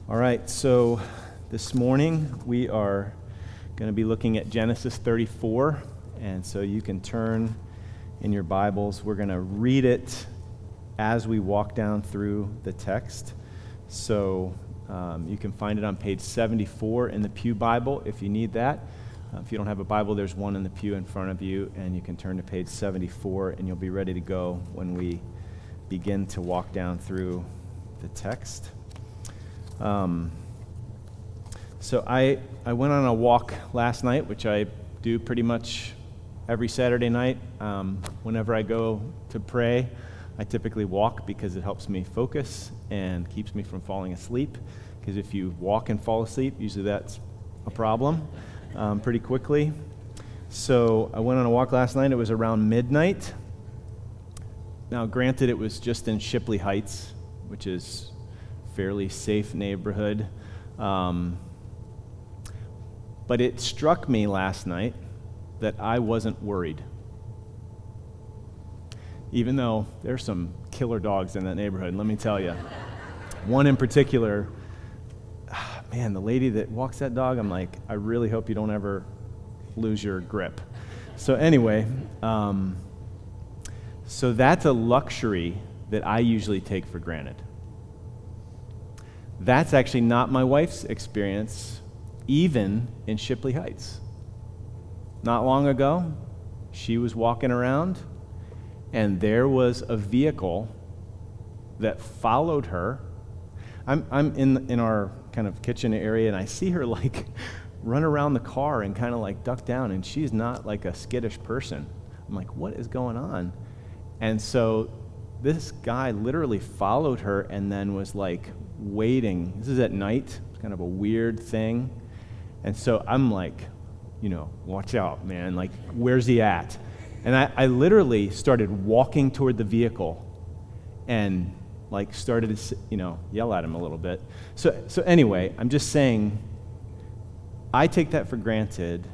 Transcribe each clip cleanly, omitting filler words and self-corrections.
All right, so this morning we are going to be looking at Genesis 34, and so you can turn in your Bibles. We're going to read it as we walk down through the text. So you can find it on page 74 in the Pew Bible if you need that. If you don't have a Bible, there's one in the pew in front of you, and you can turn to page 74, and you'll be ready to go when we begin to walk down through the text. So I went on a walk last night, which I do pretty much every Saturday night. Whenever I go to pray, I typically walk because it helps me focus and keeps me from falling asleep. Because if you walk and fall asleep, usually that's a problem pretty quickly. So I went on a walk last night. It was around midnight. Now, granted, it was just in Shipley Heights, which is fairly safe neighborhood. But it struck me last night that I wasn't worried. Even though there's some killer dogs in that neighborhood, let me tell you. One in particular, man, the lady that walks that dog, I'm like, I really hope you don't ever lose your grip. So anyway, so that's a luxury that I usually take for granted. That's actually not my wife's experience, even in Shipley Heights. Not long ago, she was walking around, and there was a vehicle that followed her. I'm in our kind of kitchen area, and I see her like run around the car and kind of like duck down, and she's not like a skittish person. I'm like, what is going on? And so this guy literally followed her and then was like waiting. This is at night. It's kind of a weird thing. And so I'm like, watch out, man. Like, where's he at? And I literally started walking toward the vehicle and like started to, yell at him a little bit. So anyway, I'm just saying, I take that for granted.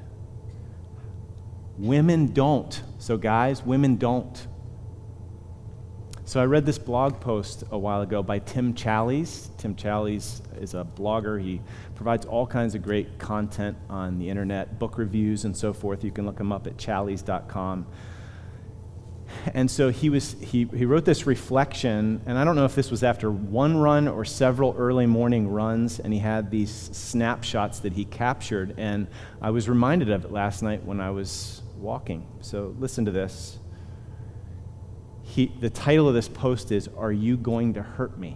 Women don't. So guys, women don't. So I read this blog post a while ago by Tim Challies. Tim Challies is a blogger. He provides all kinds of great content on the internet, book reviews and so forth. You can look him up at challies.com. And so he wrote this reflection, and I don't know if this was after one run or several early morning runs, and he had these snapshots that he captured, and I was reminded of it last night when I was walking. So listen to this. The title of this post is, "Are You Going to Hurt Me?"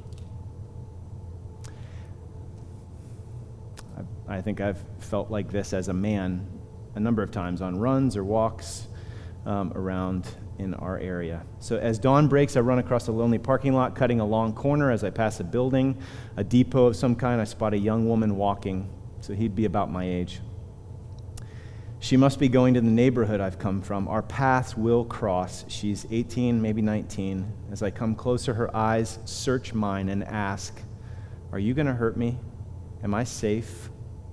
I think I've felt like this as a man a number of times on runs or walks around in our area. So as dawn breaks, I run across a lonely parking lot, cutting a long corner. As I pass a building, a depot of some kind, I spot a young woman walking. So he'd be about my age. She must be going to the neighborhood I've come from. Our paths will cross. She's 18, maybe 19. As I come closer, her eyes search mine and ask, "Are you going to hurt me? Am I safe?"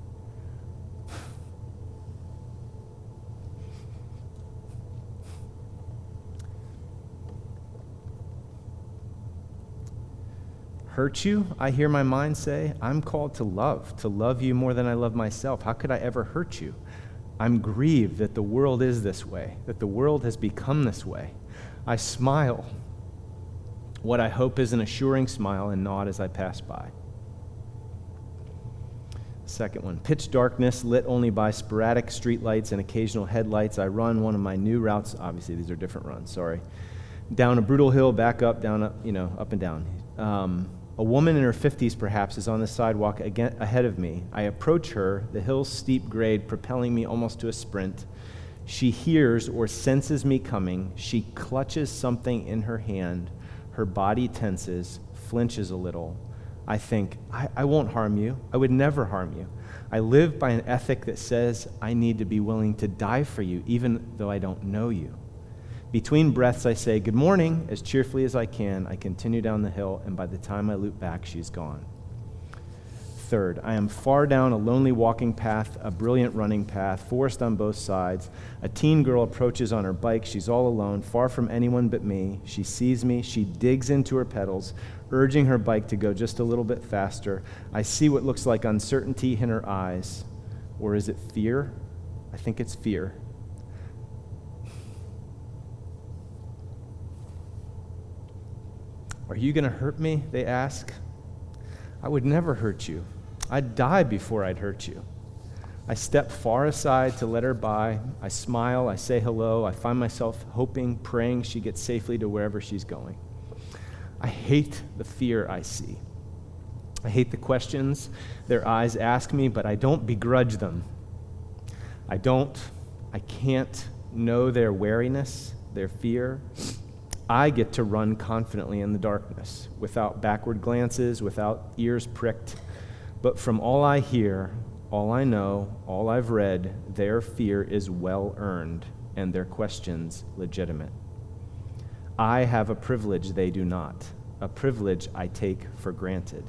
Hurt you? I hear my mind say. I'm called to love you more than I love myself. How could I ever hurt you? I'm grieved that the world is this way, that the world has become this way. I smile, what I hope is an assuring smile, and nod as I pass by. Second one, pitch darkness, lit only by sporadic streetlights and occasional headlights. I run one of my new routes. Obviously, these are different runs, sorry. Down a brutal hill, back up, down, up and down. A woman in her 50s, perhaps, is on the sidewalk ahead of me. I approach her, the hill's steep grade propelling me almost to a sprint. She hears or senses me coming. She clutches something in her hand. Her body tenses, flinches a little. I think, I won't harm you. I would never harm you. I live by an ethic that says I need to be willing to die for you, even though I don't know you. Between breaths, I say, "Good morning," as cheerfully as I can. I continue down the hill, and by the time I loop back, she's gone. third. I am far down a lonely walking path, a brilliant running path, forest on both sides. A teen girl approaches on her bike. She's all alone, far from anyone but me. She sees me. She digs into her pedals, urging her bike to go just a little bit faster. I see what looks like uncertainty in her eyes. Or is it fear? I think it's fear. Are you going to hurt me? They ask. I would never hurt you. I'd die before I'd hurt you. I step far aside to let her by. I smile. I say hello. I find myself hoping, praying she gets safely to wherever she's going. I hate the fear I see. I hate the questions their eyes ask me, but I don't begrudge them. I can't know their wariness, their fear. I get to run confidently in the darkness, without backward glances, without ears pricked. But from all I hear, all I know, all I've read, their fear is well-earned and their questions legitimate. I have a privilege they do not, a privilege I take for granted.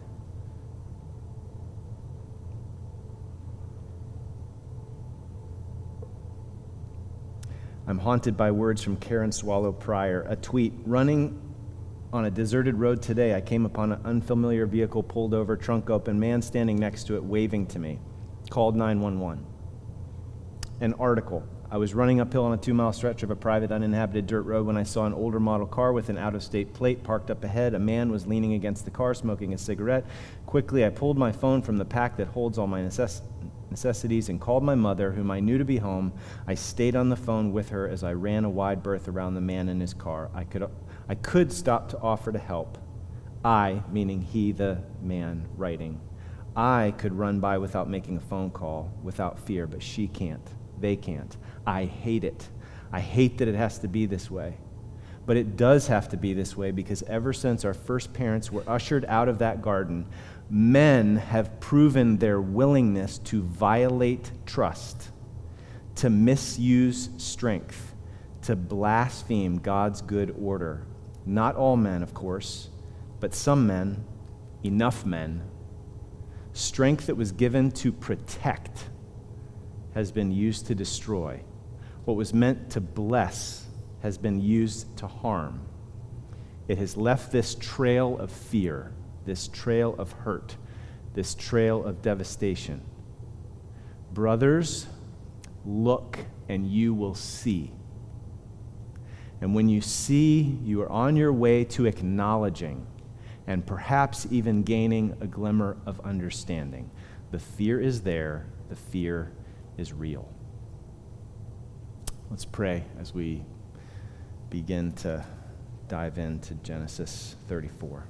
I'm haunted by words from Karen Swallow Pryor. A tweet: running on a deserted road today, I came upon an unfamiliar vehicle pulled over, trunk open, man standing next to it waving to me. Called 911. An article: I was running uphill on a 2-mile stretch of a private uninhabited dirt road when I saw an older model car with an out-of-state plate parked up ahead. A man was leaning against the car smoking a cigarette. Quickly, I pulled my phone from the pack that holds all my necessities and called my mother, whom I knew to be home. I stayed on the phone with her as I ran a wide berth around the man in his car. I could stop to offer to help. I, meaning he, the man writing. I could run by without making a phone call, without fear, but she can't. They can't. I hate it. I hate that it has to be this way. But it does have to be this way because ever since our first parents were ushered out of that garden, men have proven their willingness to violate trust, to misuse strength, to blaspheme God's good order. Not all men, of course, but some men, enough men. Strength that was given to protect has been used to destroy. What was meant to bless has been used to harm. It has left this trail of fear, this trail of hurt, this trail of devastation. Brothers, look and you will see. And when you see, you are on your way to acknowledging and perhaps even gaining a glimmer of understanding. The fear is there, the fear is real. Let's pray as we begin to dive into Genesis 34.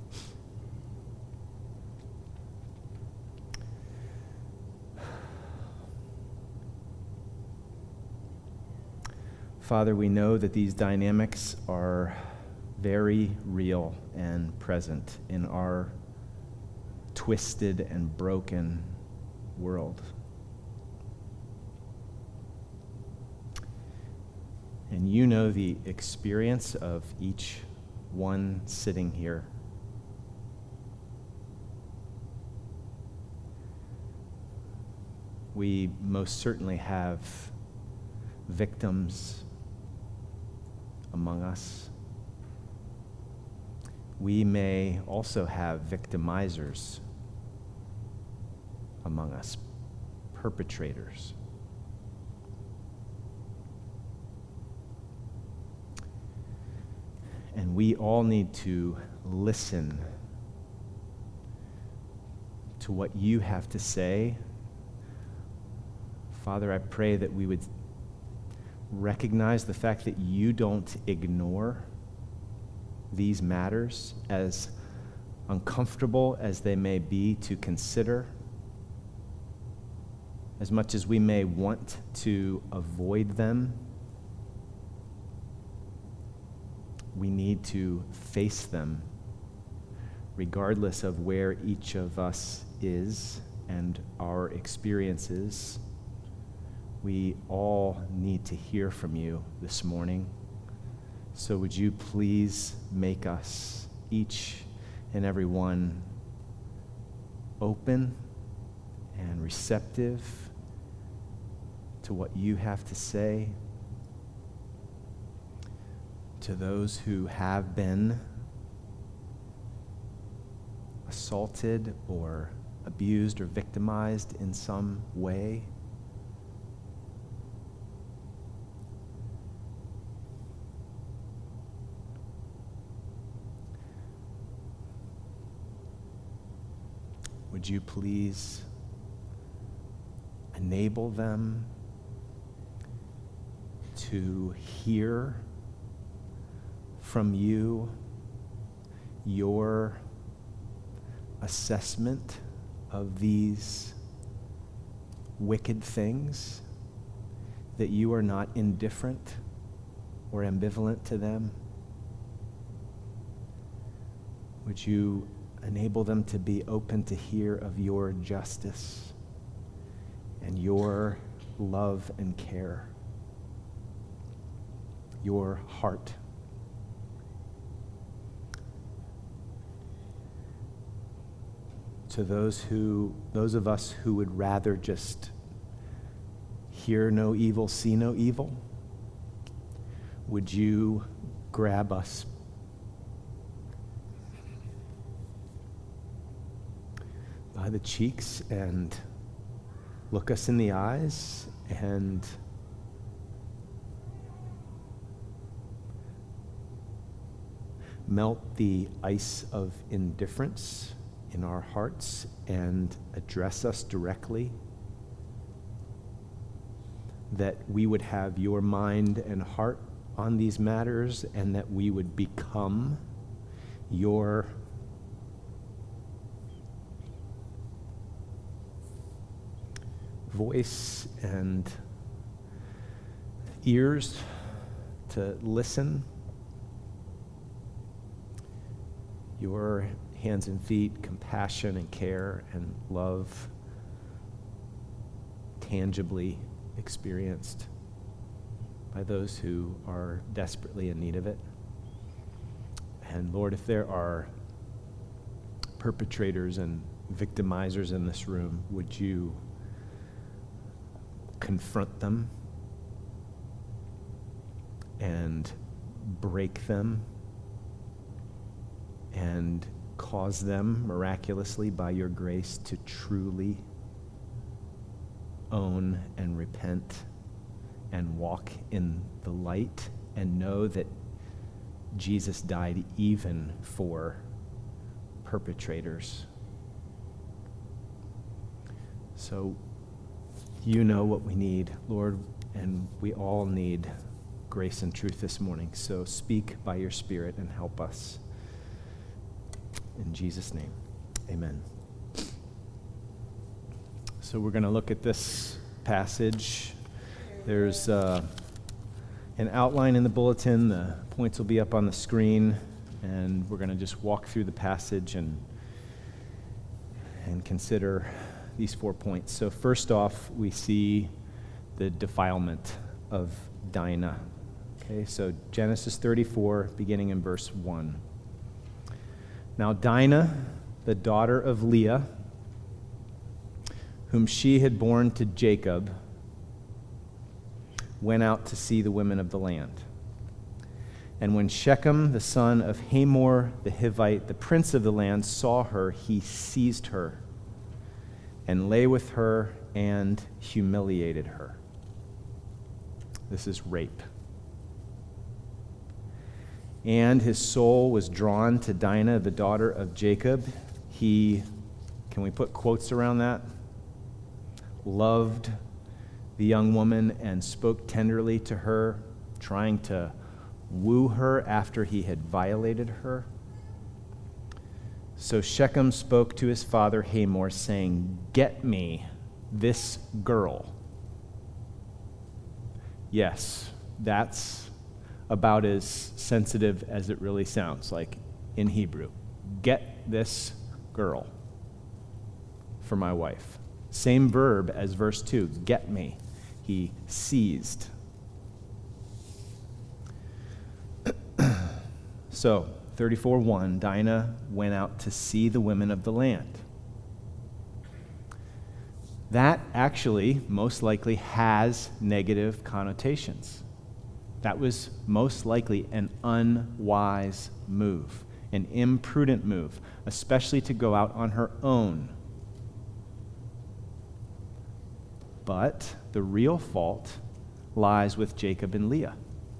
Father, we know that these dynamics are very real and present in our twisted and broken world. And you know the experience of each one sitting here. We most certainly have victims among us. We may also have victimizers among us, perpetrators. And we all need to listen to what you have to say. Father, I pray that we would recognize the fact that you don't ignore these matters, as uncomfortable as they may be to consider, as much as we may want to avoid them. We need to face them regardless of where each of us is and our experiences. We all need to hear from you this morning. So would you please make us, each and every one, open and receptive to what you have to say. To those who have been assaulted or abused or victimized in some way. Would you please enable them to hear from you your assessment of these wicked things, that you are not indifferent or ambivalent to them? Would you enable them to be open to hear of your justice and your love and care, your heart? To those of us who would rather just hear no evil, see no evil, would you grab us by the cheeks and look us in the eyes and melt the ice of indifference in our hearts and address us directly, that we would have your mind and heart on these matters, and that we would become your voice and ears to listen, your hands and feet, compassion and care and love tangibly experienced by those who are desperately in need of it. And Lord, if there are perpetrators and victimizers in this room, would you confront them and break them and cause them miraculously by your grace to truly own and repent and walk in the light and know that Jesus died even for perpetrators. So you know what we need, Lord, and we all need grace and truth this morning. So speak by your Spirit and help us. In Jesus' name, amen. So we're going to look at this passage. There's an outline in the bulletin. The points will be up on the screen, and we're going to just walk through the passage and consider these 4 points. So first off, we see the defilement of Dinah. Okay, so Genesis 34, beginning in verse 1. Now Dinah, the daughter of Leah, whom she had borne to Jacob, went out to see the women of the land. And when Shechem, the son of Hamor the Hivite, the prince of the land, saw her, he seized her and lay with her and humiliated her. This is rape. And his soul was drawn to Dinah, the daughter of Jacob. He, can we put quotes around that? Loved the young woman and spoke tenderly to her, trying to woo her after he had violated her. So Shechem spoke to his father Hamor, saying, "Get me this girl." Yes, that's about as sensitive as it really sounds like in Hebrew. Get this girl for my wife. Same verb as verse 2, get me. He seized. So, 34:1, Dinah went out to see the women of the land. that actually most likely has negative connotations. That was most likely an unwise move, an imprudent move, especially to go out on her own. But the real fault lies with Jacob and Leah.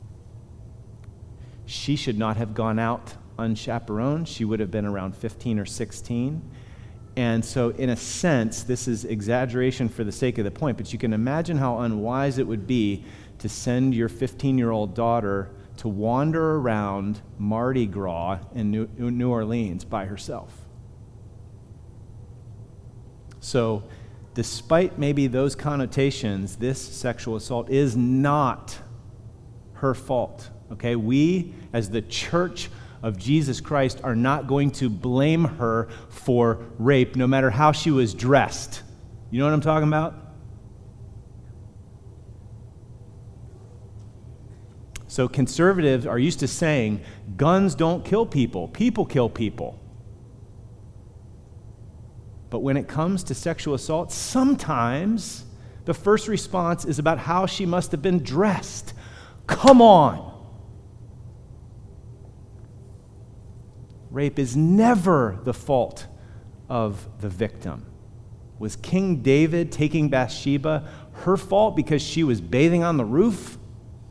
She should not have gone out unchaperoned. She would have been around 15 or 16. And so, in a sense, this is exaggeration for the sake of the point, but you can imagine how unwise it would be to send your 15-year-old daughter to wander around Mardi Gras in New Orleans by herself. So, despite maybe those connotations, this sexual assault is not her fault. Okay, we as the church of Jesus Christ are not going to blame her for rape, no matter how she was dressed. You know what I'm talking about? So conservatives are used to saying, guns don't kill people, people kill people. But when it comes to sexual assault, sometimes the first response is about how she must have been dressed. Come on! Rape is never the fault of the victim. Was King David taking Bathsheba her fault because she was bathing on the roof?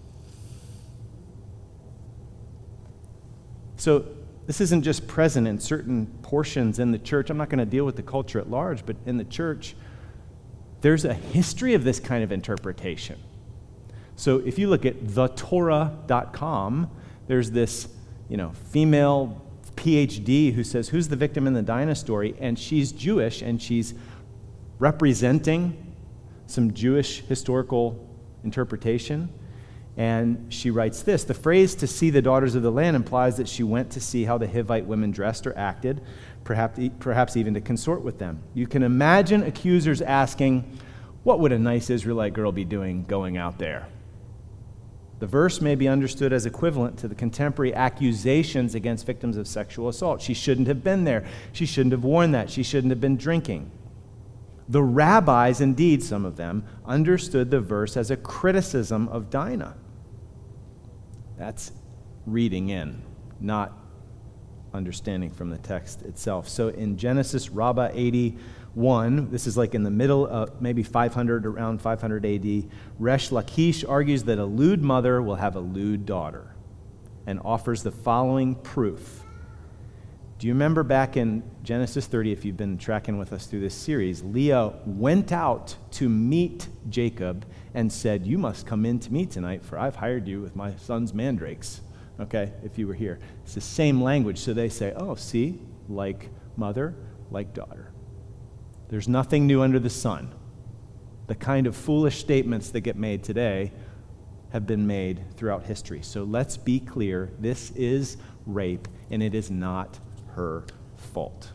So this isn't just present in certain portions in the church. I'm not going to deal with the culture at large, but in the church, there's a history of this kind of interpretation. So if you look at thetorah.com, there's this, female PhD who says, who's the victim in the Dinah story? And she's Jewish, and she's representing some Jewish historical interpretation. And she writes this: the phrase "to see the daughters of the land" implies that she went to see how the Hivite women dressed or acted, perhaps even to consort with them. You can imagine accusers asking, what would a nice Israelite girl be doing going out there? The verse may be understood as equivalent to the contemporary accusations against victims of sexual assault. She shouldn't have been there. She shouldn't have worn that. She shouldn't have been drinking. The rabbis, indeed, some of them, understood the verse as a criticism of Dinah. That's reading in, not understanding from the text itself. So in Genesis Rabbah 81, this is like in the middle of maybe 500, around 500 AD, Resh Lakish argues that a lewd mother will have a lewd daughter and offers the following proof. Do you remember back in Genesis 30, if you've been tracking with us through this series, Leah went out to meet Jacob and said, you must come in to me tonight, for I've hired you with my son's mandrakes. Okay, if you were here. It's the same language. So they say, oh, see, like mother, like daughter. There's nothing new under the sun. The kind of foolish statements that get made today have been made throughout history. So let's be clear. This is rape, and it is not her fault.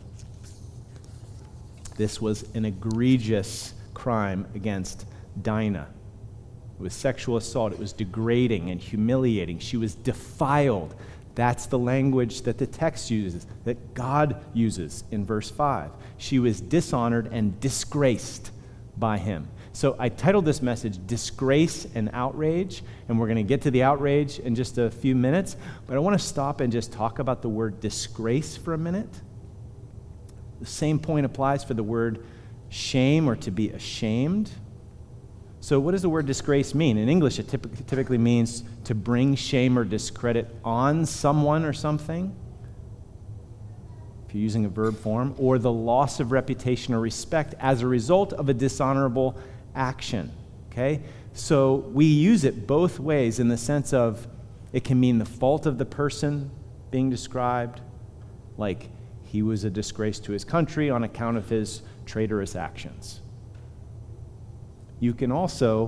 This was an egregious crime against Dinah. It was sexual assault. It was degrading and humiliating. She was defiled. That's the language that the text uses, that God uses in verse 5. She was dishonored and disgraced by him. So I titled this message, Disgrace and Outrage, and we're going to get to the outrage in just a few minutes, but I want to stop and just talk about the word disgrace for a minute. The same point applies for the word shame or to be ashamed. So what does the word disgrace mean? In English, it typically means to bring shame or discredit on someone or something, if you're using a verb form, or the loss of reputation or respect as a result of a dishonorable action. Okay? So we use it both ways in the sense of it can mean the fault of the person being described, like he was a disgrace to his country on account of his traitorous actions. You can also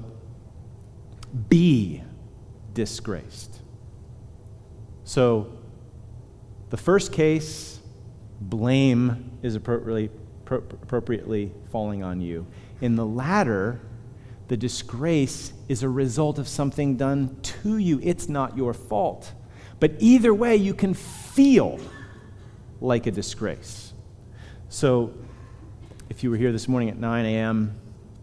be disgraced. So the first case, blame is appropriately falling on you. In the latter, the disgrace is a result of something done to you. It's not your fault. But either way, you can feel like a disgrace. So if you were here this morning at 9 a.m.,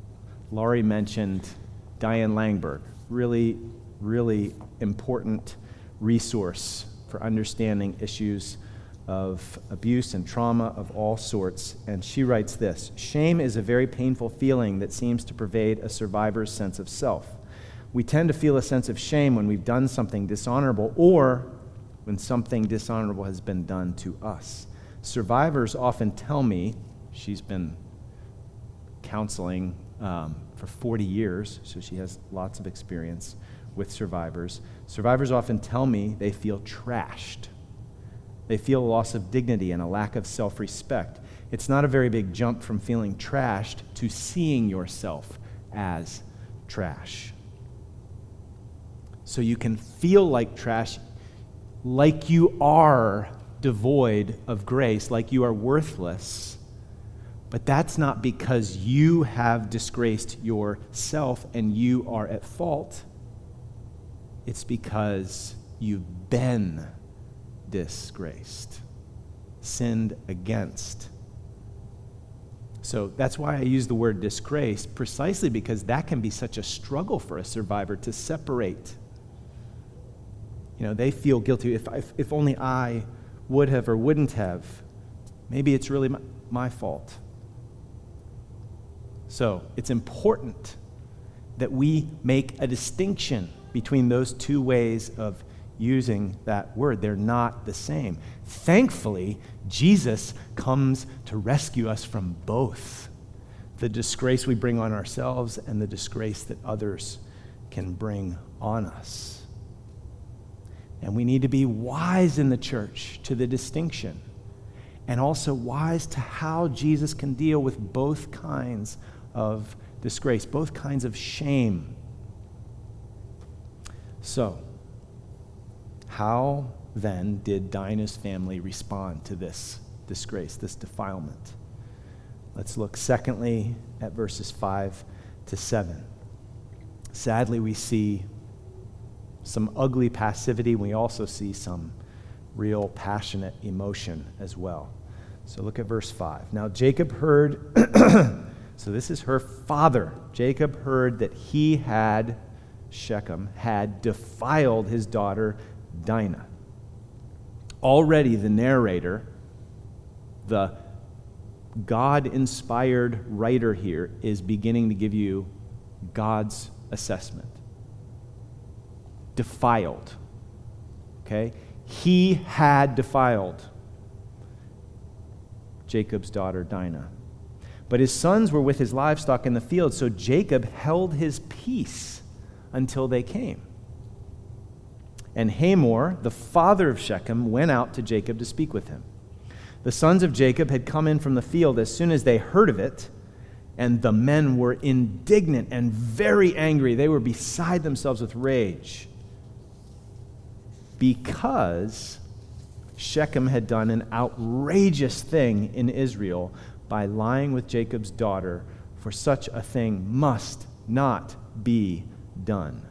Laurie mentioned Diane Langberg, really, really important resource for understanding issues of abuse and trauma of all sorts. And she writes this: shame is a very painful feeling that seems to pervade a survivor's sense of self. We tend to feel a sense of shame when we've done something dishonorable or when something dishonorable has been done to us. Survivors often tell me, she's been counseling for 40 years, so she has lots of experience with survivors. Survivors often tell me they feel trashed. They feel a loss of dignity and a lack of self-respect. It's not a very big jump from feeling trashed to seeing yourself as trash. So you can feel like trash, like you are devoid of grace, like you are worthless, but that's not because you have disgraced yourself and you are at fault. It's because you've been disgraced, sinned against. So that's why I use the word disgrace, precisely because that can be such a struggle for a survivor to separate. You know, they feel guilty. If only I would have or wouldn't have, maybe it's really my fault. So it's important that we make a distinction between those two ways of using that word. They're not the same. Thankfully, Jesus comes to rescue us from both the disgrace we bring on ourselves and the disgrace that others can bring on us. And we need to be wise in the church to the distinction, and also wise to how Jesus can deal with both kinds of disgrace, both kinds of shame. So, how then did Dinah's family respond to this disgrace, this defilement? Let's look secondly at verses 5 to 7. Sadly, we see some ugly passivity. We also see some real passionate emotion as well. So look at verse 5. Now Jacob heard, so this is her father. Jacob heard that he had, Shechem, had defiled his daughter Dinah. Already the narrator, the God-inspired writer here, is beginning to give you God's assessment. Defiled. Okay? He had defiled Jacob's daughter Dinah. But his sons were with his livestock in the field, so Jacob held his peace until they came. And Hamor, the father of Shechem, went out to Jacob to speak with him. The sons of Jacob had come in from the field as soon as they heard of it, and the men were indignant and very angry. They were beside themselves with rage, because Shechem had done an outrageous thing in Israel by lying with Jacob's daughter, for such a thing must not be done.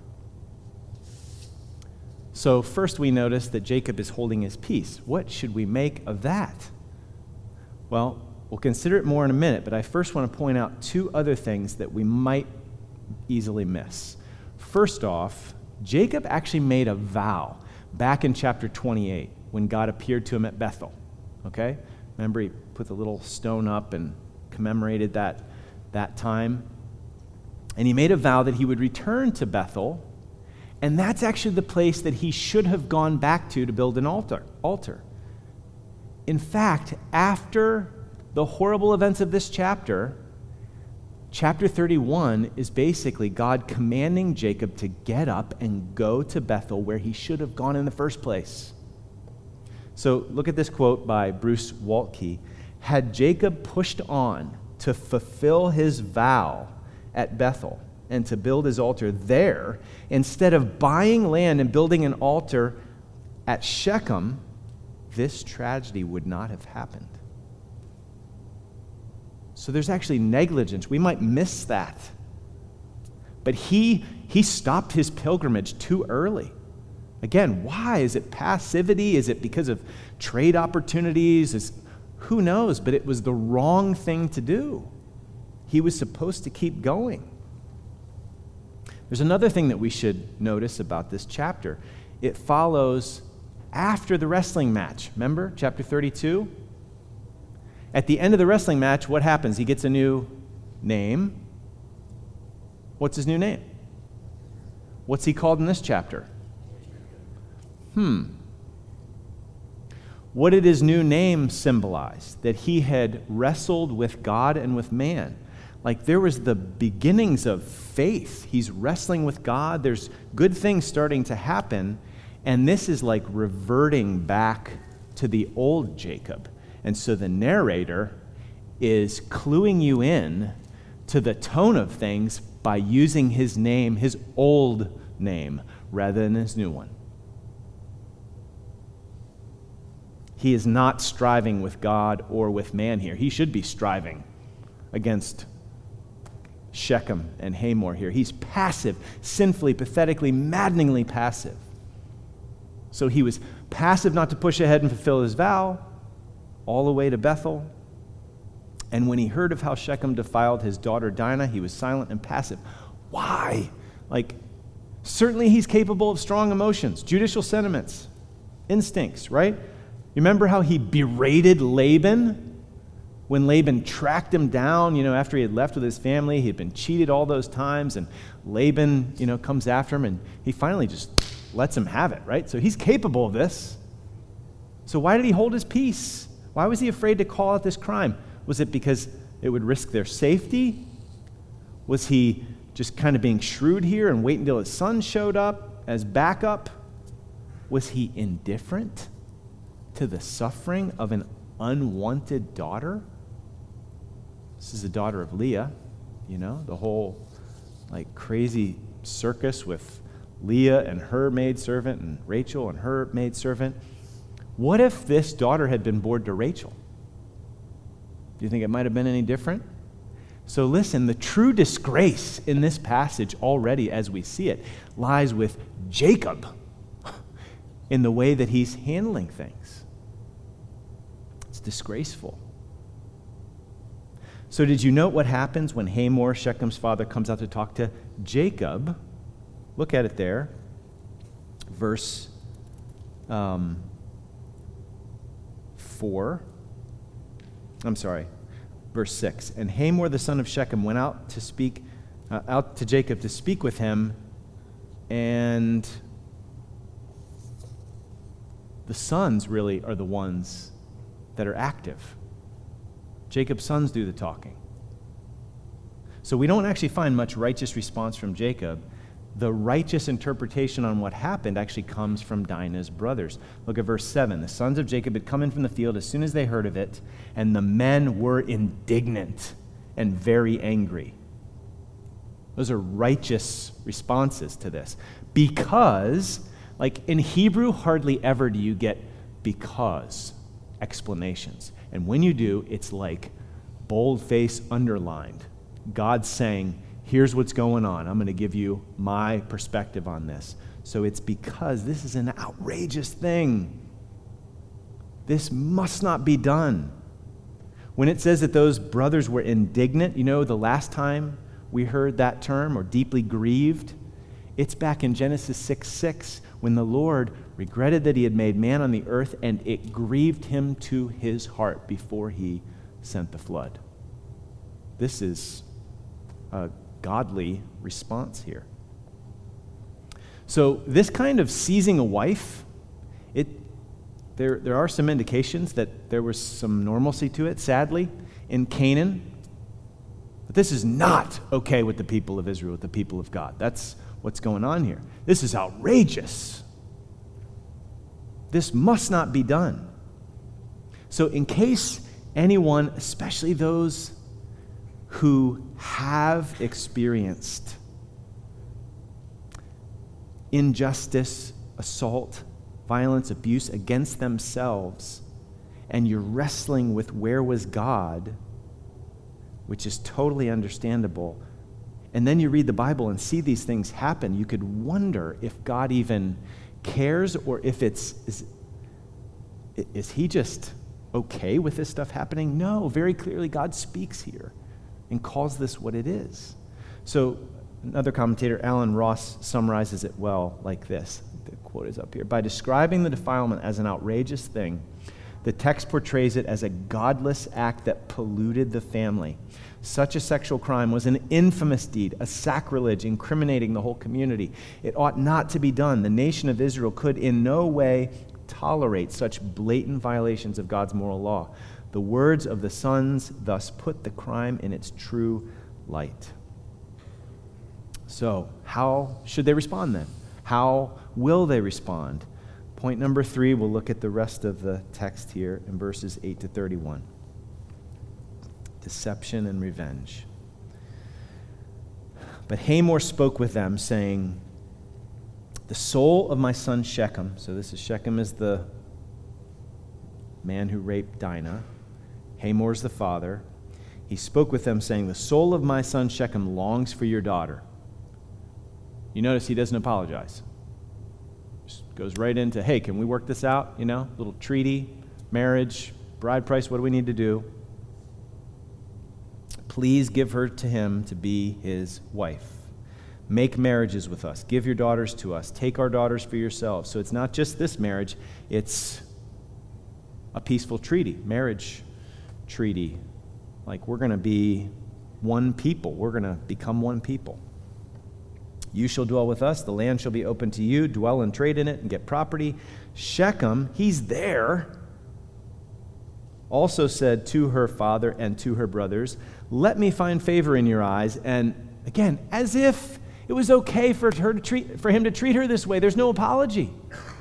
So first we notice that Jacob is holding his peace. What should we make of that? Well, we'll consider it more in a minute, but I first want to point out two other things that we might easily miss. First off, Jacob actually made a vow back in chapter 28 when God appeared to him at Bethel. Okay? Remember, he put the little stone up and commemorated that time. And he made a vow that he would return to Bethel, and that's actually the place that he should have gone back to build an altar. In fact, after the horrible events of this chapter, chapter 31 is basically God commanding Jacob to get up and go to Bethel, where he should have gone in the first place. So look at this quote by Bruce Waltke. Had Jacob pushed on to fulfill his vow at Bethel and to build his altar there, instead of buying land and building an altar at Shechem, this tragedy would not have happened. So there's actually negligence. We might miss that. But he stopped his pilgrimage too early. Again, why? Is it passivity? Is it because of trade opportunities? Who knows? But it was the wrong thing to do. He was supposed to keep going. There's another thing that we should notice about this chapter. It follows after the wrestling match. Remember, chapter 32? At the end of the wrestling match, what happens? He gets a new name. What's his new name? What's he called in this chapter? What did his new name symbolize? That he had wrestled with God and with man. Like there was the beginnings of faith. He's wrestling with God. There's good things starting to happen. And this is like reverting back to the old Jacob. And so the narrator is cluing you in to the tone of things by using his name, his old name, rather than his new one. He is not striving with God or with man here. He should be striving against Shechem and Hamor here. He's passive, sinfully, pathetically, maddeningly passive. So he was passive not to push ahead and fulfill his vow all the way to Bethel. And when he heard of how Shechem defiled his daughter Dinah, he was silent and passive. Why? Certainly he's capable of strong emotions, judicial sentiments, instincts, right? Remember how he berated Laban when Laban tracked him down, after he had left with his family. He had been cheated all those times, and Laban, comes after him, and he finally just lets him have it, right? So he's capable of this. So why did he hold his peace? Why was he afraid to call out this crime? Was it because it would risk their safety? Was he just kind of being shrewd here and wait until his son showed up as backup? Was he indifferent to the suffering of an unwanted daughter? This is the daughter of Leah, the whole crazy circus with Leah and her maidservant and Rachel and her maidservant. What if this daughter had been born to Rachel? Do you think it might have been any different? So listen, the true disgrace in this passage already as we see it lies with Jacob in the way that he's handling things. It's disgraceful. So did you note what happens when Hamor, Shechem's father, comes out to talk to Jacob? Look at it there. Verse 6. And Hamor the son of Shechem went out to Jacob to speak with him, and the sons really are the ones that are active. Jacob's sons do the talking. So we don't actually find much righteous response from Jacob. The righteous interpretation on what happened actually comes from Dinah's brothers. Look at verse 7. The sons of Jacob had come in from the field as soon as they heard of it, and the men were indignant and very angry. Those are righteous responses to this. Because, in Hebrew, hardly ever do you get because explanations. And when you do, it's boldface underlined. God's saying, here's what's going on. I'm going to give you my perspective on this. So it's because this is an outrageous thing. This must not be done. When it says that those brothers were indignant, the last time we heard that term, or deeply grieved, it's back in Genesis 6:6, when the Lord regretted that he had made man on the earth, and it grieved him to his heart before he sent the flood. This is a godly response here. So this kind of seizing a wife, there are some indications that there was some normalcy to it, sadly, in Canaan. But this is not okay with the people of Israel, with the people of God. That's what's going on here. This is outrageous. This must not be done. So in case anyone, especially those who have experienced injustice, assault, violence, abuse against themselves, and you're wrestling with where was God, which is totally understandable, and then you read the Bible and see these things happen, you could wonder if God even cares, or if is he just okay with this stuff happening? No, very clearly God speaks here and calls this what it is. So Another commentator, Alan Ross, summarizes it well like this. The quote is up here. By describing the defilement as an outrageous thing, the text portrays it as a godless act that polluted the family. Such a sexual crime was an infamous deed, a sacrilege incriminating the whole community. It ought not to be done. The nation of Israel could in no way tolerate such blatant violations of God's moral law. The words of the sons thus put the crime in its true light. So, how should they respond then? How will they respond? Point number 3, we'll look at the rest of the text here in verses 8 to 31. Deception and revenge. But Hamor spoke with them, saying, the soul of my son Shechem, so this is Shechem is the man who raped Dinah. Hamor's the father. He spoke with them, saying, the soul of my son Shechem longs for your daughter. You notice he doesn't apologize. Just goes right into, hey, can we work this out? You know, little treaty, marriage, bride price, what do we need to do? Please give her to him to be his wife. Make marriages with us. Give your daughters to us. Take our daughters for yourselves. So it's not just this marriage, it's a peaceful treaty, marriage treaty. Like we're going to be one people. We're going to become one people. You shall dwell with us. The land shall be open to you. Dwell and trade in it and get property. Shechem, he's there, also said to her father and to her brothers, let me find favor in your eyes. And again, as if it was okay for him to treat her this way. There's no apology.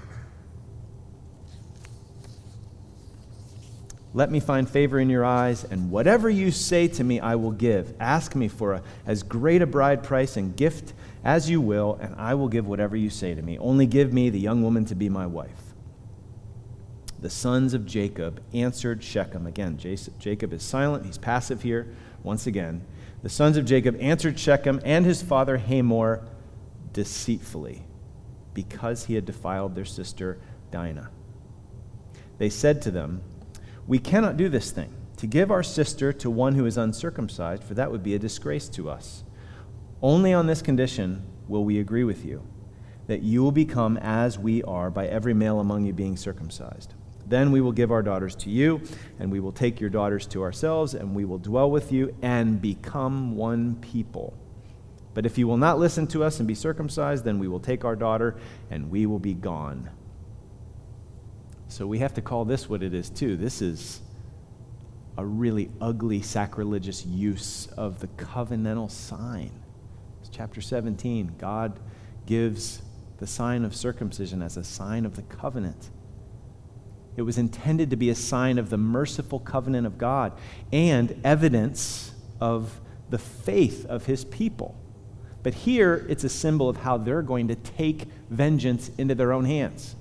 Let me find favor in your eyes, and whatever you say to me I will give. Ask me for as great a bride price and gift as you will, and I will give whatever you say to me. Only give me the young woman to be my wife. The sons of Jacob answered Shechem. Again, Jacob is silent. He's passive here once again. The sons of Jacob answered Shechem and his father Hamor deceitfully, because he had defiled their sister Dinah. They said to them, we cannot do this thing, to give our sister to one who is uncircumcised, for that would be a disgrace to us. Only on this condition will we agree with you, that you will become as we are by every male among you being circumcised. Then we will give our daughters to you, and we will take your daughters to ourselves, and we will dwell with you and become one people. But if you will not listen to us and be circumcised, then we will take our daughter, and we will be gone. So we have to call this what it is, too. This is a really ugly, sacrilegious use of the covenantal sign. It's chapter 17. God gives the sign of circumcision as a sign of the covenant. It was intended to be a sign of the merciful covenant of God and evidence of the faith of his people. But here, it's a symbol of how they're going to take vengeance into their own hands.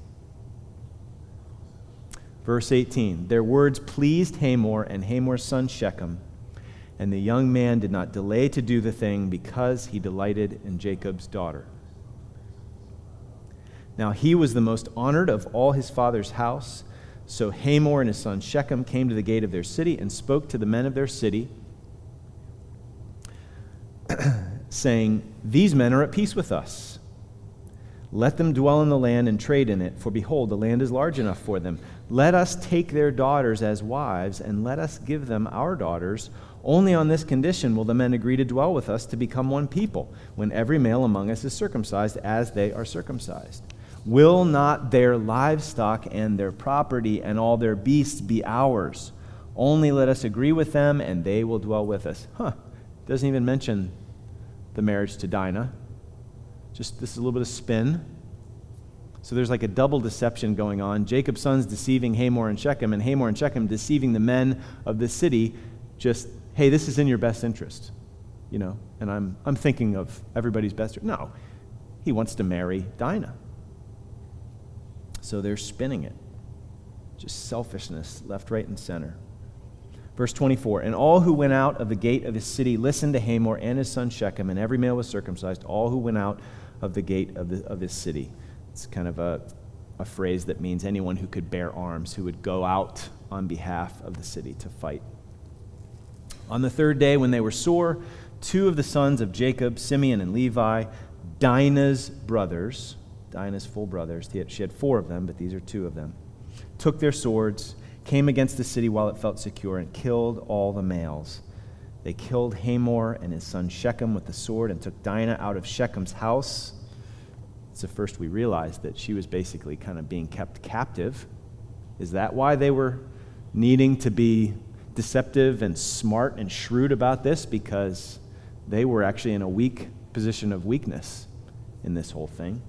Verse 18, their words pleased Hamor and Hamor's son Shechem, and the young man did not delay to do the thing because he delighted in Jacob's daughter. Now he was the most honored of all his father's house. So Hamor and his son Shechem came to the gate of their city and spoke to the men of their city, saying, these men are at peace with us. Let them dwell in the land and trade in it, for behold, the land is large enough for them. Let us take their daughters as wives, and let us give them our daughters. Only on this condition will the men agree to dwell with us to become one people, when every male among us is circumcised as they are circumcised. Will not their livestock and their property and all their beasts be ours? Only let us agree with them, and they will dwell with us. Doesn't even mention the marriage to Dinah. Just this is a little bit of spin. So there's like a double deception going on. Jacob's sons deceiving Hamor and Shechem and Shechem deceiving the men of the city. Just, hey, this is in your best interest, you know, and I'm thinking of everybody's best. No, he wants to marry Dinah. So they're spinning it. Just selfishness, left, right, and center. Verse 24, and all who went out of the gate of his city listened to Hamor and his son Shechem, and every male was circumcised, all who went out of the gate of his city. It's kind of a phrase that means anyone who could bear arms, who would go out on behalf of the city to fight. On the third day, when they were sore, two of the sons of Jacob, Simeon and Levi, Dinah's brothers, Dinah's full brothers, she had four of them, but these are two of them, took their swords, came against the city while it felt secure, and killed all the males. They killed Hamor and his son Shechem with the sword and took Dinah out of Shechem's house. It's the first we realized that she was basically kind of being kept captive. Is that why they were needing to be deceptive and smart and shrewd about this? Because they were actually in a weak position of weakness in this whole thing.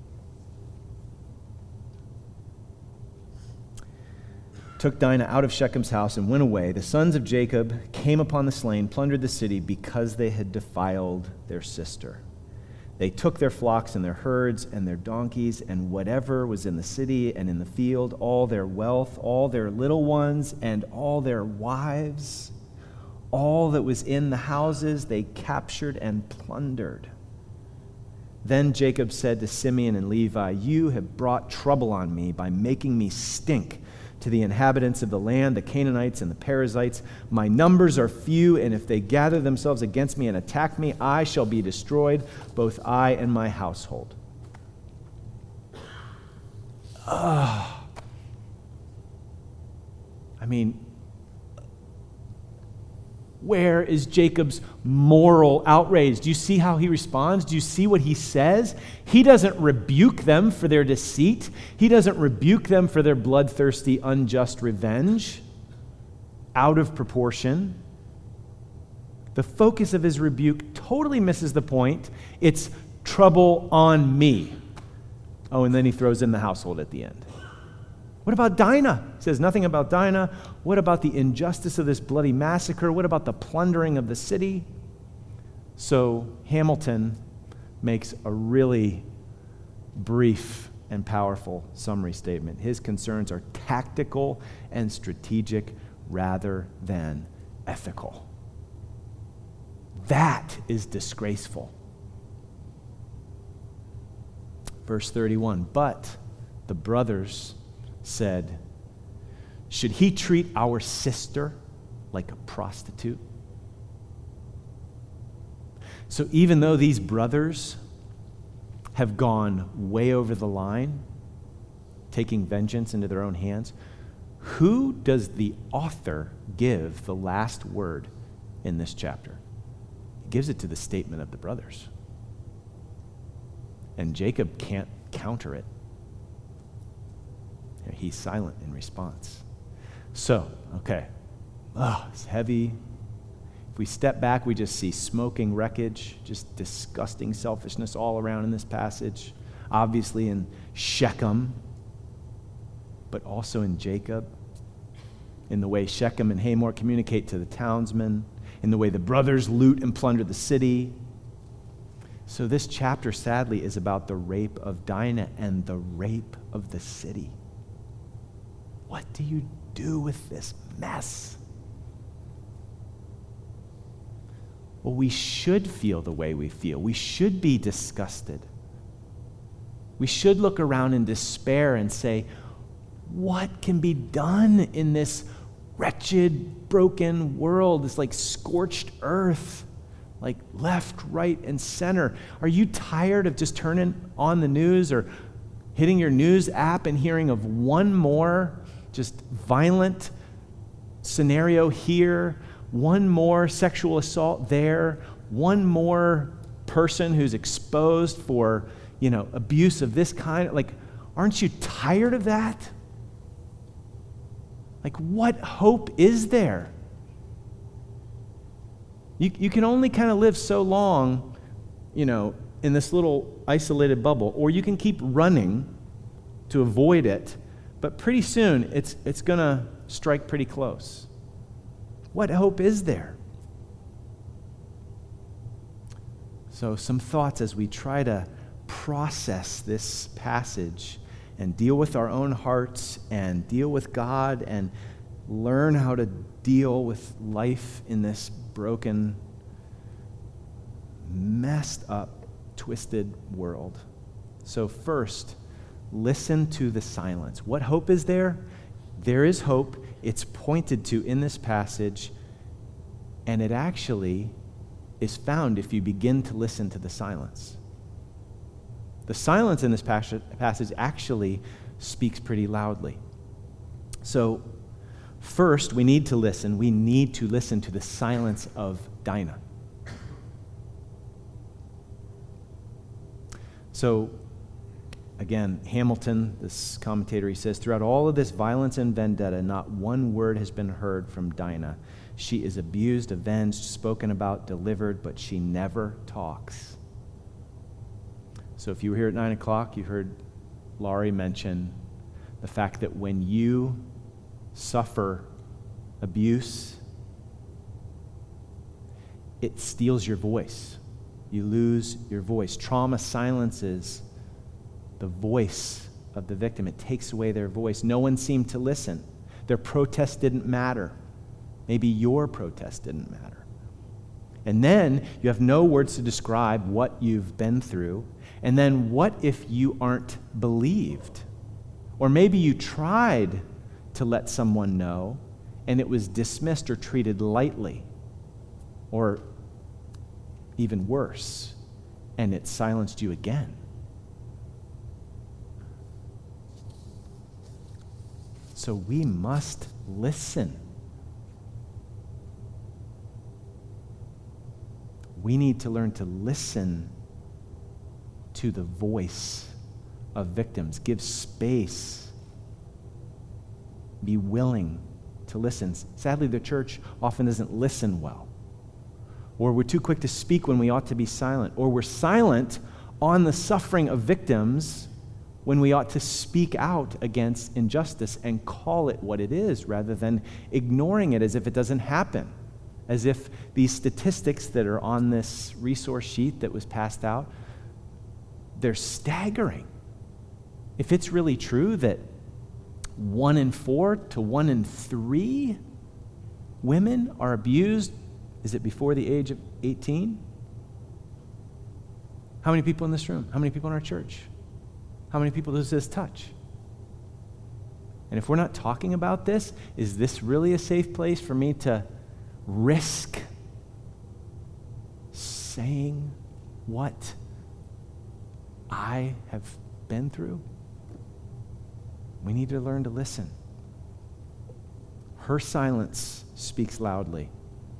Took Dinah out of Shechem's house and went away. The sons of Jacob came upon the slain, plundered the city because they had defiled their sister. They took their flocks and their herds and their donkeys and whatever was in the city and in the field, all their wealth, all their little ones and all their wives, all that was in the houses they captured and plundered. Then Jacob said to Simeon and Levi, "You have brought trouble on me by making me stink to the inhabitants of the land, the Canaanites and the Perizzites. My numbers are few, and if they gather themselves against me and attack me, I shall be destroyed, both I and my household." I mean, where is Jacob's moral outrage? Do you see how he responds? Do you see what he says? He doesn't rebuke them for their deceit. He doesn't rebuke them for their bloodthirsty, unjust revenge out of proportion. The focus of his rebuke totally misses the point. It's trouble on me. Oh, and then he throws in the household at the end. What about Dinah? He says nothing about Dinah. What about the injustice of this bloody massacre? What about the plundering of the city? So Hamilton makes a really brief and powerful summary statement. His concerns are tactical and strategic rather than ethical. That is disgraceful. Verse 31, but the brothers said, "Should he treat our sister like a prostitute?" So even though these brothers have gone way over the line, taking vengeance into their own hands, who does the author give the last word in this chapter? He gives it to the statement of the brothers. And Jacob can't counter it. He's silent in response. So, okay. It's heavy. If we step back, we just see smoking wreckage, just disgusting selfishness all around in this passage. Obviously in Shechem, but also in Jacob, in the way Shechem and Hamor communicate to the townsmen, in the way the brothers loot and plunder the city. So this chapter, sadly, is about the rape of Dinah and the rape of the city. What do you do with this mess? Well, we should feel the way we feel. We should be disgusted. We should look around in despair and say, what can be done in this wretched, broken world, this like scorched earth, like left, right, and center? Are you tired of just turning on the news or hitting your news app and hearing of one more just violent scenario here, one more sexual assault there, one more person who's exposed for, abuse of this kind? Like, aren't you tired of that? Like, what hope is there? You can only kind of live so long, in this little isolated bubble, or you can keep running to avoid it, but pretty soon it's going to strike pretty close. What hope is there? So some thoughts as we try to process this passage and deal with our own hearts and deal with God and learn how to deal with life in this broken, messed up, twisted world. So first, listen to the silence. What hope is there? There is hope. It's pointed to in this passage, and it actually is found if you begin to listen to the silence. The silence in this passage actually speaks pretty loudly. So, first, we need to listen. We need to listen to the silence of Dinah. So, again, Hamilton, this commentator, he says, throughout all of this violence and vendetta, not one word has been heard from Dinah. She is abused, avenged, spoken about, delivered, but she never talks. So if you were here at 9 o'clock, you heard Laurie mention the fact that when you suffer abuse, it steals your voice. You lose your voice. Trauma silences the voice of the victim. It takes away their voice. No one seemed to listen. Their protest didn't matter. Maybe your protest didn't matter. And then you have no words to describe what you've been through. And then what if you aren't believed? Or maybe you tried to let someone know and it was dismissed or treated lightly. Or even worse, and it silenced you again. So we must listen. We need to learn to listen to the voice of victims. Give space. Be willing to listen. Sadly, the church often doesn't listen well. Or we're too quick to speak when we ought to be silent. Or we're silent on the suffering of victims when we ought to speak out against injustice and call it what it is rather than ignoring it as if it doesn't happen. As if these statistics that are on this resource sheet that was passed out, they're staggering. If it's really true that 1 in 4 to 1 in 3 women are abused, is it before the age of 18? How many people in this room? How many people in our church? How many people does this touch? And if we're not talking about this, is this really a safe place for me to risk saying what I have been through? We need to learn to listen. Her silence speaks loudly.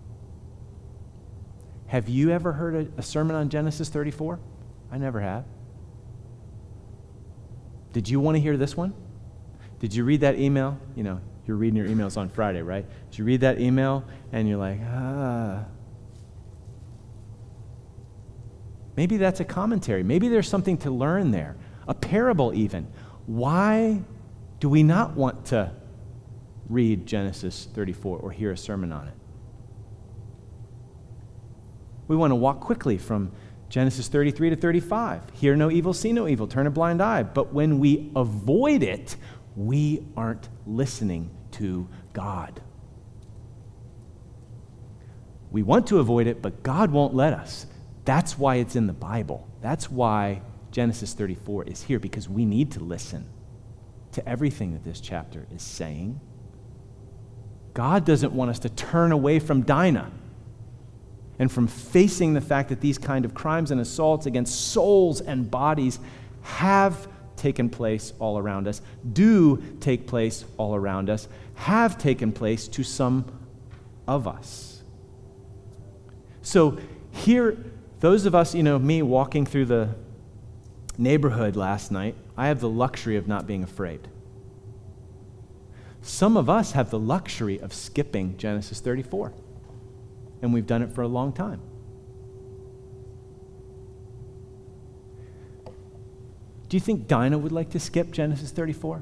Have you ever heard a sermon on Genesis 34? I never have. Did you want to hear this one? Did you read that email? You know, you're reading your emails on Friday, right? Did you read that email and you're like, Maybe that's a commentary. Maybe there's something to learn there. A parable even. Why do we not want to read Genesis 34 or hear a sermon on it? We want to walk quickly from Genesis 33 to 35. Hear no evil, see no evil, turn a blind eye. But when we avoid it, we aren't listening to God. We want to avoid it, but God won't let us. That's why it's in the Bible. That's why Genesis 34 is here, because we need to listen to everything that this chapter is saying. God doesn't want us to turn away from Dinah and from facing the fact that these kind of crimes and assaults against souls and bodies have taken place all around us, do take place all around us, have taken place to some of us. So here, those of us, me walking through the neighborhood last night, I have the luxury of not being afraid. Some of us have the luxury of skipping Genesis 34. And we've done it for a long time. Do you think Dinah would like to skip Genesis 34?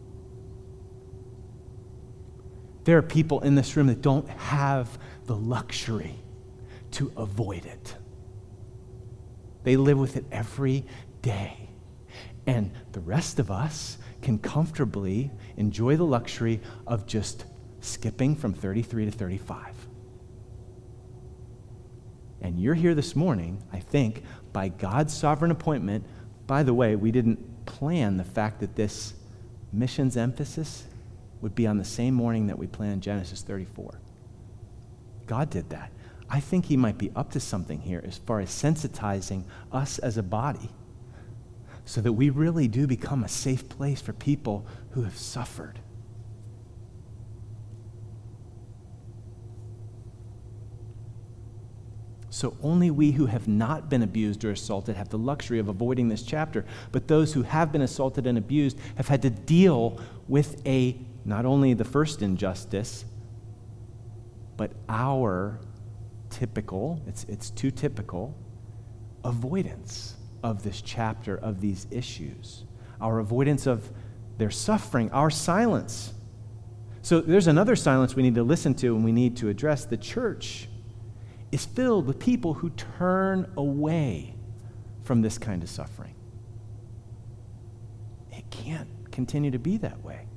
There are people in this room that don't have the luxury to avoid it. They live with it every day. And the rest of us can comfortably enjoy the luxury of just skipping from 33 to 35. And you're here this morning, I think, by God's sovereign appointment. By the way, we didn't plan the fact that this missions emphasis would be on the same morning that we planned Genesis 34. God did that. I think he might be up to something here as far as sensitizing us as a body so that we really do become a safe place for people who have suffered. So only we who have not been abused or assaulted have the luxury of avoiding this chapter. But those who have been assaulted and abused have had to deal with not only the first injustice, but our typical, it's too typical, avoidance of this chapter, of these issues. Our avoidance of their suffering, our silence. So there's another silence we need to listen to and we need to address. The church is filled with people who turn away from this kind of suffering. It can't continue to be that way.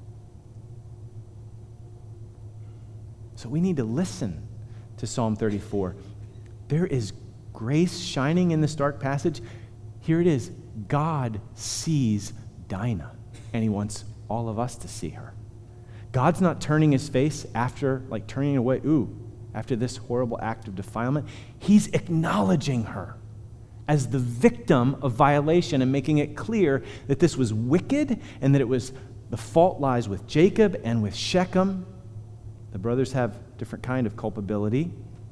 So we need to listen to Psalm 34. There is grace shining in this dark passage. Here it is. God sees Dinah, and he wants all of us to see her. God's not turning his face after, turning away, after this horrible act of defilement. He's acknowledging her as the victim of violation and making it clear that this was wicked and that the fault lies with Jacob and with Shechem. The brothers have different kind of culpability.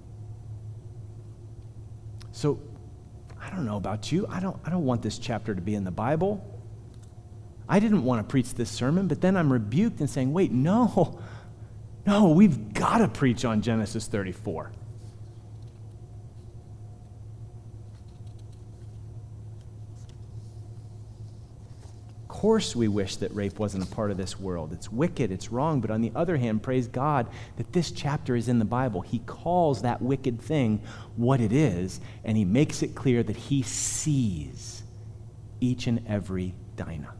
So, I don't know about you. I don't want this chapter to be in the Bible. I didn't want to preach this sermon, but then I'm rebuked and saying, wait, no, we've got to preach on Genesis 34. Of course we wish that rape wasn't a part of this world. It's wicked, it's wrong, but on the other hand, praise God that this chapter is in the Bible. He calls that wicked thing what it is, and he makes it clear that he sees each and every Dinah.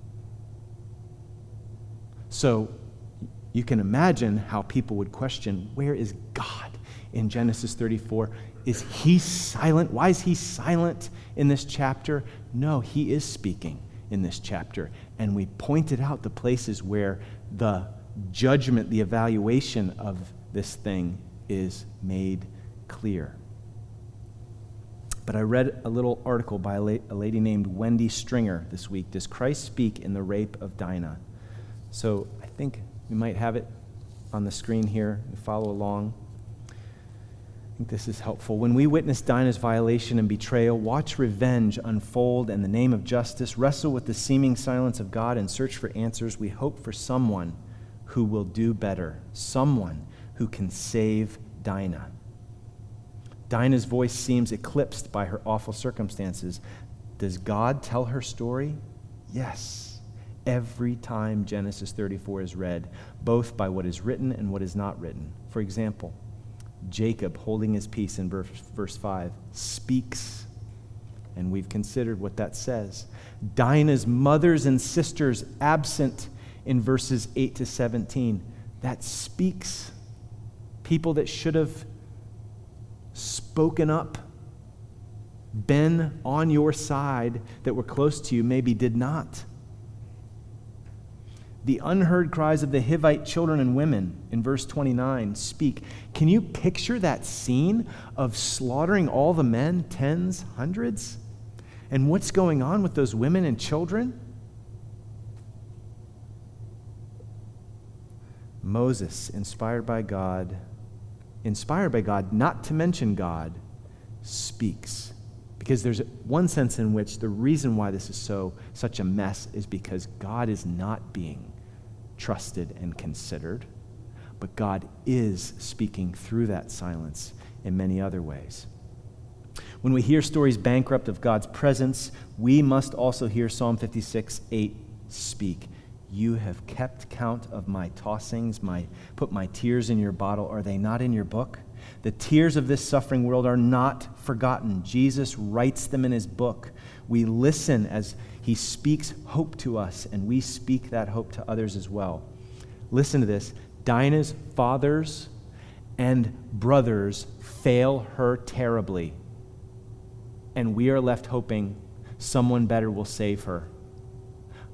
So you can imagine how people would question, where is God in Genesis 34? Is he silent? Why is he silent in this chapter? No, he is speaking in this chapter. And we pointed out the places where the judgment, the evaluation of this thing is made clear. But I read a little article by a lady named Wendy Stringer this week. Does Christ speak in the rape of Dinah? So I think we might have it on the screen here. Follow along. I think this is helpful. When we witness Dinah's violation and betrayal, watch revenge unfold in the name of justice, wrestle with the seeming silence of God, and search for answers, we hope for someone who will do better, someone who can save Dinah. Dinah's voice seems eclipsed by her awful circumstances. Does God tell her story? Yes. Every time Genesis 34 is read, both by what is written and what is not written. For example, Jacob, holding his peace in verse 5, speaks, and we've considered what that says. Dinah's mothers and sisters absent in verses 8 to 17. That speaks. People that should have spoken up, been on your side, that were close to you, maybe did not. The unheard cries of the Hivite children and women in verse 29 speak. Can you picture that scene of slaughtering all the men, tens, hundreds? And what's going on with those women and children? Moses, inspired by God not to mention God, speaks. Because there's one sense in which the reason why this is such a mess is because God is not being trusted and considered, but God is speaking through that silence in many other ways. When we hear stories bankrupt of God's presence, we must also hear Psalm 56:8 speak. You have kept count of my tossings, put my tears in your bottle. Are they not in your book? The tears of this suffering world are not forgotten. Jesus writes them in his book. We listen as he speaks hope to us, and we speak that hope to others as well. Listen to this. Dinah's fathers and brothers fail her terribly, and we are left hoping someone better will save her.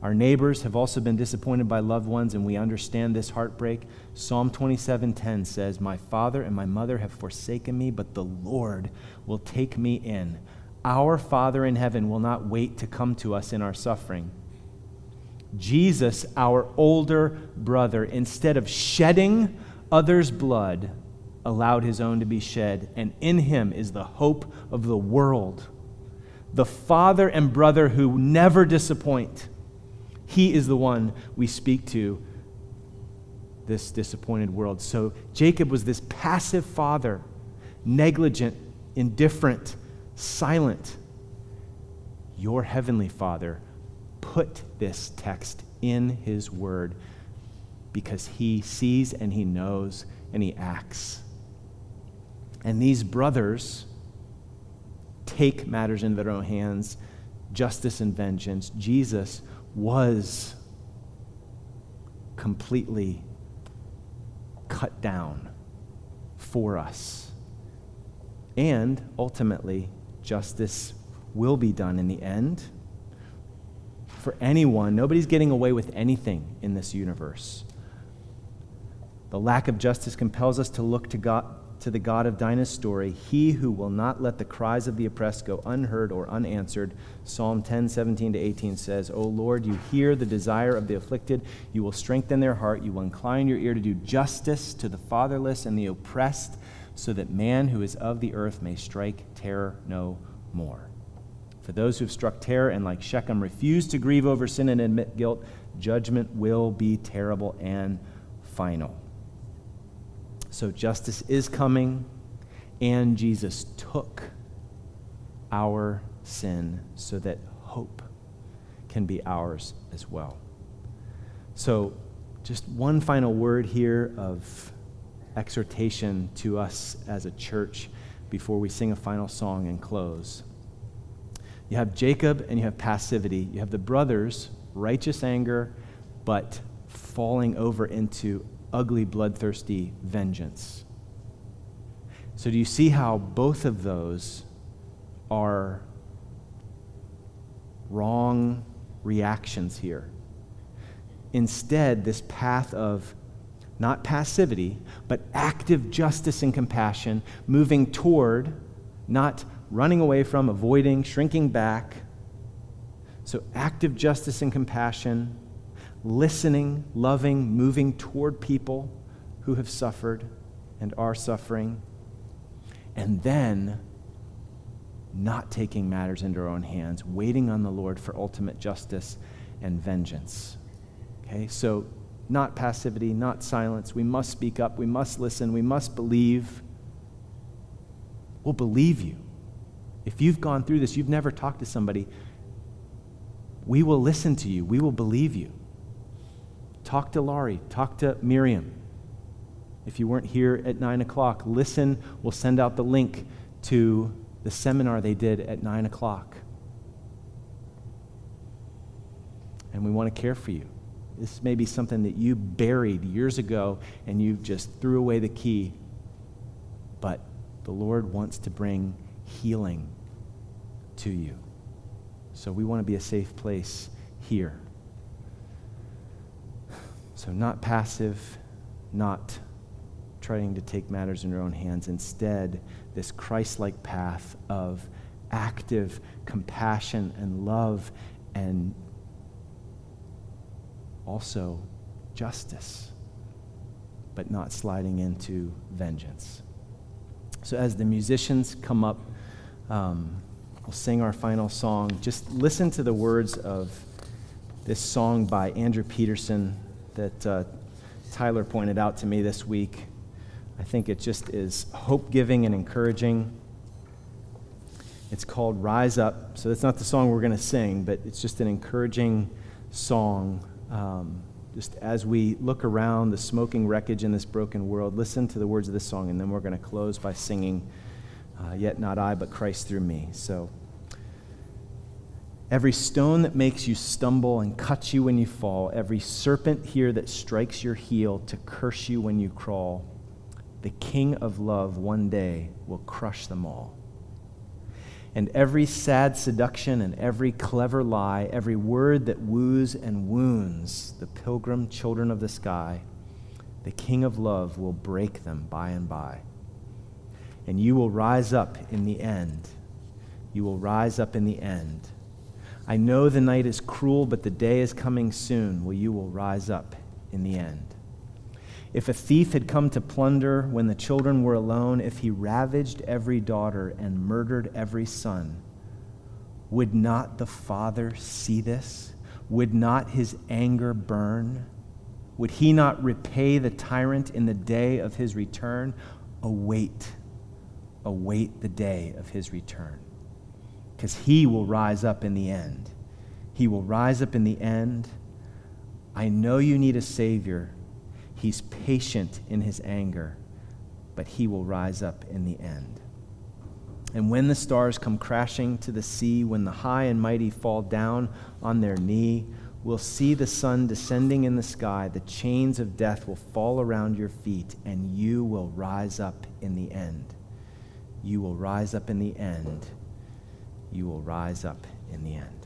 Our neighbors have also been disappointed by loved ones, and we understand this heartbreak. Psalm 27:10 says, "My father and my mother have forsaken me, but the Lord will take me in." Our Father in heaven will not wait to come to us in our suffering. Jesus, our older brother, instead of shedding others' blood, allowed his own to be shed, and in him is the hope of the world. The father and brother who never disappoint. He is the one we speak to this disappointed world. So Jacob was this passive father, negligent, indifferent, silent. Your heavenly Father put this text in his word because he sees and he knows and he acts. And these brothers take matters into their own hands, justice and vengeance. Jesus was completely cut down for us. And ultimately, justice will be done in the end for anyone. Nobody's getting away with anything in this universe. The lack of justice compels us to look to God, to the God of Dinah's story, he who will not let the cries of the oppressed go unheard or unanswered. Psalm 10:17-18 says, "O Lord, you hear the desire of the afflicted. You will strengthen their heart. You will incline your ear to do justice to the fatherless and the oppressed, so that man who is of the earth may strike terror no more." For those who have struck terror and, like Shechem, refuse to grieve over sin and admit guilt, judgment will be terrible and final. So justice is coming, and Jesus took our sin so that hope can be ours as well. So just one final word here of exhortation to us as a church before we sing a final song and close. You have Jacob and you have passivity. You have the brothers, righteous anger, but falling over into ugly, bloodthirsty vengeance. So do you see how both of those are wrong reactions here? Instead, this path of not passivity, but active justice and compassion, moving toward, not running away from, avoiding, shrinking back. So active justice and compassion, listening, loving, moving toward people who have suffered and are suffering, and then not taking matters into our own hands, waiting on the Lord for ultimate justice and vengeance. Okay, so not passivity, not silence. We must speak up, we must listen, we must believe. We'll believe you. If you've gone through this, you've never talked to somebody, we will listen to you, we will believe you. Talk to Laurie. Talk to Miriam. If you weren't here at 9 o'clock, listen. We'll send out the link to the seminar they did at 9 o'clock. And we want to care for you. This may be something that you buried years ago and you just threw away the key. But the Lord wants to bring healing to you. So we want to be a safe place here. So not passive, not trying to take matters in your own hands. Instead, this Christ-like path of active compassion and love and also justice, but not sliding into vengeance. So as the musicians come up, we'll sing our final song. Just listen to the words of this song by Andrew Peterson that Tyler pointed out to me this week. I think it just is hope-giving and encouraging. It's called Rise Up. So that's not the song we're going to sing, but it's just an encouraging song. Just as we look around the smoking wreckage in this broken world, listen to the words of this song, and then we're going to close by singing, Yet Not I, But Christ Through Me. So, every stone that makes you stumble and cuts you when you fall, every serpent here that strikes your heel to curse you when you crawl, the King of love one day will crush them all. And every sad seduction and every clever lie, every word that woos and wounds the pilgrim children of the sky, the King of love will break them by and by. And you will rise up in the end. You will rise up in the end. I know the night is cruel, but the day is coming soon, where you will rise up in the end. If a thief had come to plunder when the children were alone, if he ravaged every daughter and murdered every son, would not the Father see this? Would not his anger burn? Would he not repay the tyrant in the day of his return? Await the day of his return, because he will rise up in the end. He will rise up in the end. I know you need a Savior. He's patient in his anger, but he will rise up in the end. And when the stars come crashing to the sea, when the high and mighty fall down on their knee, we'll see the sun descending in the sky. The chains of death will fall around your feet, and you will rise up in the end. You will rise up in the end. You will rise up in the end.